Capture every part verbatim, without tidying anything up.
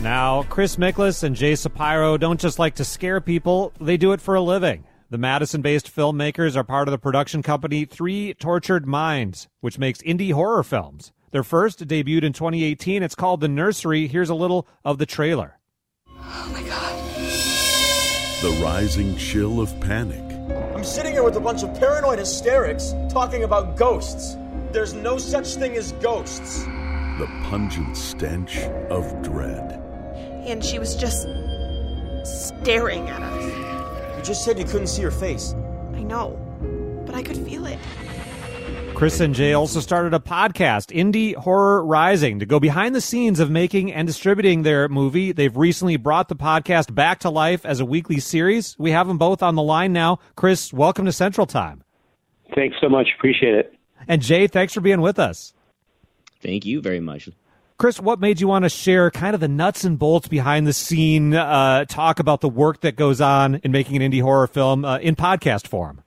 Now, Chris Miklas and Jay Sapiro don't just like to scare people, they do it for a living. The Madison-based filmmakers are part of the production company Three Tortured Minds, which makes indie horror films. Their first debuted in twenty eighteen. It's called The Nursery. Here's a little of the trailer. Oh, my God. The rising chill of panic. I'm sitting here with a bunch of paranoid hysterics talking about ghosts. There's no such thing as ghosts. The pungent stench of dread. And she was just staring at us. You just said you couldn't see her face. I know, but I could feel it. Chris and Jay also started a podcast, Indie Horror Rising, to go behind the scenes of making and distributing their movie. They've recently brought the podcast back to life as a weekly series. We have them both on the line now. Chris, welcome to Central Time. Thanks so much. Appreciate it. And Jay, thanks for being with us. Thank you very much. Chris, what made you want to share kind of the nuts and bolts behind the scene, uh, talk about the work that goes on in making an indie horror film uh, in podcast form?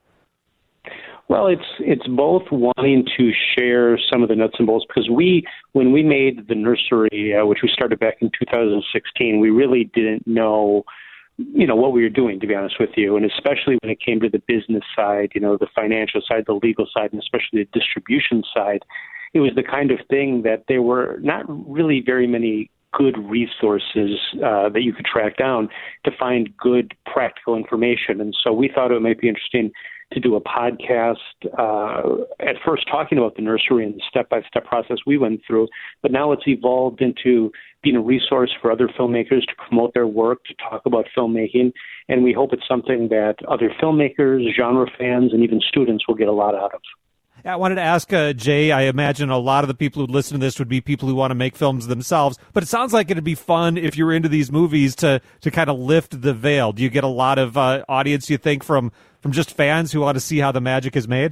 Well, it's it's both wanting to share some of the nuts and bolts, because we, when we made The Nursery, uh, which we started back in two thousand sixteen, we really didn't know, you know, what we were doing, to be honest with you, and especially when it came to the business side, you know, the financial side, the legal side, and especially the distribution side. It was the kind of thing that there were not really very many good resources uh, that you could track down to find good practical information. And so we thought it might be interesting to do a podcast, uh, at first talking about The Nursery and the step-by-step process we went through, but now it's evolved into being a resource for other filmmakers to promote their work, to talk about filmmaking, and we hope it's something that other filmmakers, genre fans, and even students will get a lot out of. I wanted to ask uh, Jay, I imagine a lot of the people who listen to this would be people who want to make films themselves, but it sounds like it'd be fun if you're into these movies to, to kind of lift the veil. Do you get a lot of uh, audience, you think, from, from just fans who want to see how the magic is made?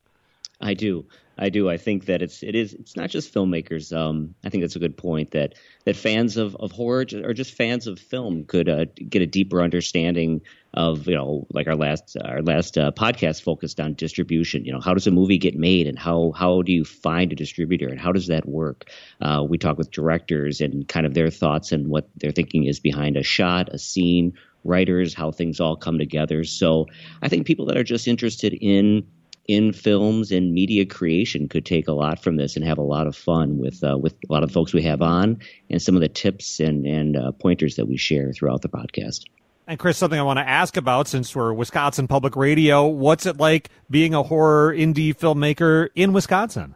I do. I do. I think that it's it is it's not just filmmakers. Um, I think that's a good point, that that fans of, of horror or just fans of film could uh, get a deeper understanding of, you know, like our last our last uh, podcast focused on distribution. You know, how does a movie get made, and how how do you find a distributor, and how does that work? Uh, we talk with directors and kind of their thoughts and what their thinking is behind a shot, a scene, writers, how things all come together. So I think people that are just interested in in films and media creation could take a lot from this and have a lot of fun with uh, with a lot of the folks we have on, and some of the tips and, and uh, pointers that we share throughout the podcast. And Chris, something I want to ask about, since we're Wisconsin Public Radio, what's it like being a horror indie filmmaker in Wisconsin?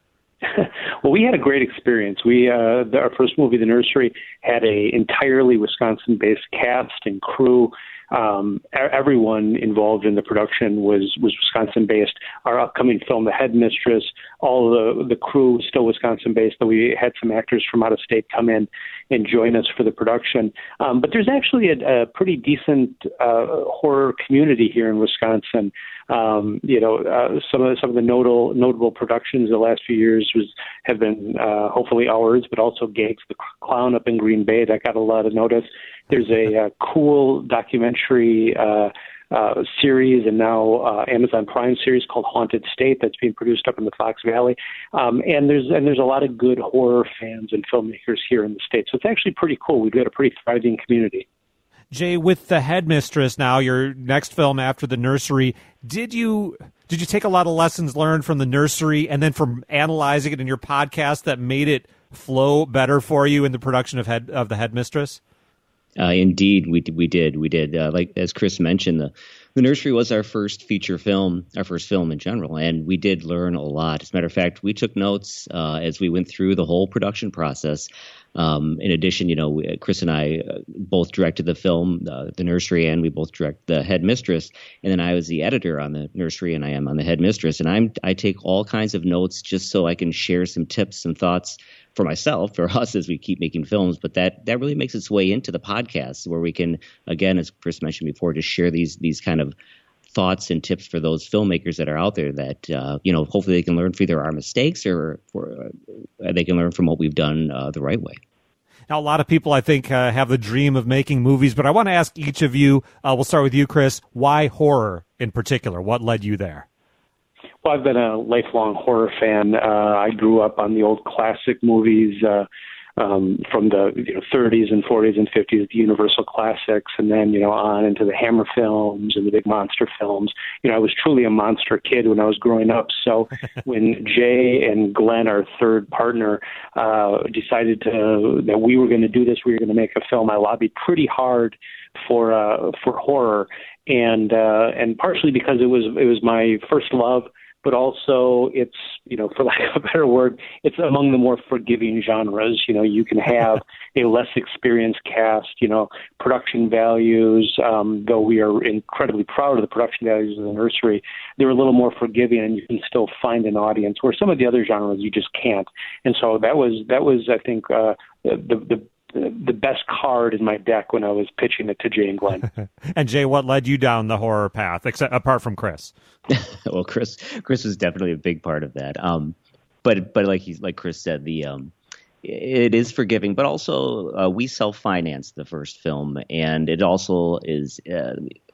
Well, we had a great experience. We uh, the, our first movie, The Nursery, had a entirely Wisconsin-based cast and crew. Um, everyone involved in the production was, was Wisconsin-based. Our upcoming film, The Headmistress, all the the crew was still Wisconsin-based, though we had some actors from out of state come in and join us for the production. Um, but there's actually a, a pretty decent uh, horror community here in Wisconsin. Um, you know, uh, some of the, some of the notable notable productions the last few years was have been uh, hopefully ours, but also Gags the Clown up in Green Bay that got a lot of notice. There's a, a cool documentary uh, uh, series, and now uh, Amazon Prime series called Haunted State that's being produced up in the Fox Valley. Um, and there's and there's a lot of good horror fans and filmmakers here in the state. So it's actually pretty cool. We've got a pretty thriving community. Jay, with The Headmistress now, your next film after The Nursery, did you did you take a lot of lessons learned from The Nursery and then from analyzing it in your podcast that made it flow better for you in the production of head of The Headmistress? Uh, indeed, we we did we did uh, like as Chris mentioned, the the Nursery was our first feature film, our first film in general, and we did learn a lot. As a matter of fact, we took notes uh, as we went through the whole production process. Um, in addition, you know, we, Chris and I uh, both directed the film, uh, The Nursery, and we both direct The Headmistress. And then I was the editor on The Nursery, and I am on The Headmistress. And I'm I take all kinds of notes just so I can share some tips, some thoughts for myself, for us as we keep making films. But that that really makes its way into the podcast, where we can, again, as Chris mentioned before, just share these these kind of thoughts and tips for those filmmakers that are out there that, uh, you know, hopefully they can learn from either our mistakes or, or uh, they can learn from what we've done uh, the right way. Now, a lot of people, I think, uh, have the dream of making movies, but I want to ask each of you, uh, we'll start with you, Chris, why horror in particular? What led you there? Well, I've been a lifelong horror fan. Uh, I grew up on the old classic movies, uh, um, from the you know, thirties and forties and fifties, the Universal classics, and then you know on into the Hammer films and the big monster films. You know, I was truly a monster kid when I was growing up. So when Jay and Glenn, our third partner, uh, decided to, that we were going to do this, we were going to make a film, I lobbied pretty hard for uh, for horror, and uh, and partially because it was it was my first love, but also it's, you know, for lack of a better word, it's among the more forgiving genres. You know, you can have a less experienced cast, you know, production values, um, though we are incredibly proud of the production values of the Nursery, they're a little more forgiving, and you can still find an audience where some of the other genres you just can't. And so that was, that was I think, uh, the, the the best card in my deck when I was pitching it to Jay and Glenn. And Jay, what led you down the horror path, except apart from Chris? Well, Chris, Chris was definitely a big part of that. Um, but but like he's like Chris said, the um, it is forgiving, but also uh, we self-financed the first film, and it also is. Uh,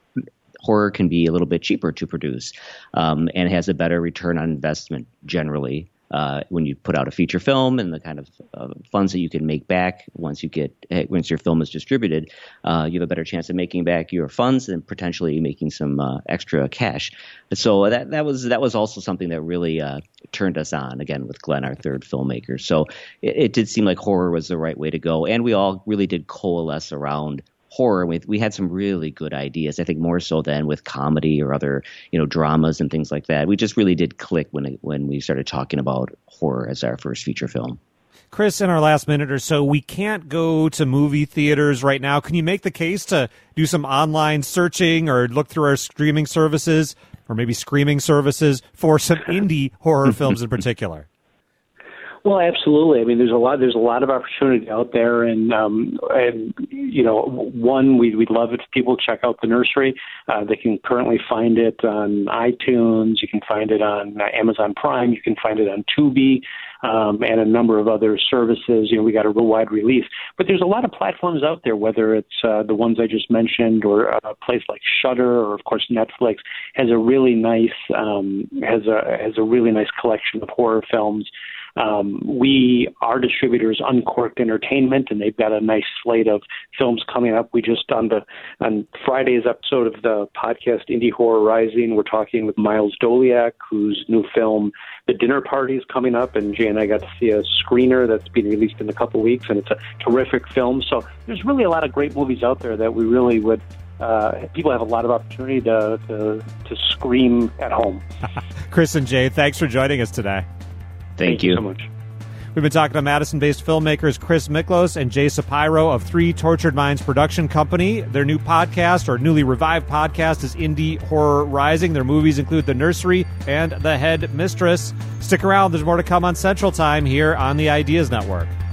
horror can be a little bit cheaper to produce, um, and has a better return on investment generally. Uh, when you put out a feature film, and the kind of uh, funds that you can make back once you get once your film is distributed, uh, you have a better chance of making back your funds and potentially making some uh, extra cash. So that that was that was also something that really uh, turned us on, again, with Glenn, our third filmmaker. So it, it did seem like horror was the right way to go, and we all really did coalesce around horror. We, we had some really good ideas, I think more so than with comedy or other, you know, dramas and things like that. We just really did click when it, when we started talking about horror as our first feature film. Chris, in our last minute or so, we can't go to movie theaters right now. Can you make the case to do some online searching or look through our streaming services, or maybe screaming services, for some indie horror films in particular? Well, absolutely. I mean, there's a lot. There's a lot of opportunity out there, and um, and you know, one, we we'd love it if people check out the Nursery. Uh, they can currently find it on iTunes. You can find it on Amazon Prime. You can find it on Tubi, um, and a number of other services. You know, we got a real wide release. But there's a lot of platforms out there, whether it's uh, the ones I just mentioned, or a place like Shudder, or of course Netflix has a really nice um, has a has a really nice collection of horror films. Um, we, our distributors, Uncorked Entertainment, and they've got a nice slate of films coming up. We just, on the on Friday's episode of the podcast Indie Horror Rising, we're talking with Miles Doliak, whose new film, The Dinner Party, is coming up, and Jay and I got to see a screener that's being released in a couple weeks, and it's a terrific film. So there's really a lot of great movies out there that we really would, uh, people have a lot of opportunity to, to, to scream at home. Chris and Jay, thanks for joining us today. Thank, Thank you. you so much. We've been talking to Madison-based filmmakers Chris Miklos and Jay Sapiro of Three Tortured Minds Production Company. Their new podcast, or newly revived podcast, is Indie Horror Rising. Their movies include The Nursery and The Head Mistress. Stick around. There's more to come on Central Time here on the Ideas Network.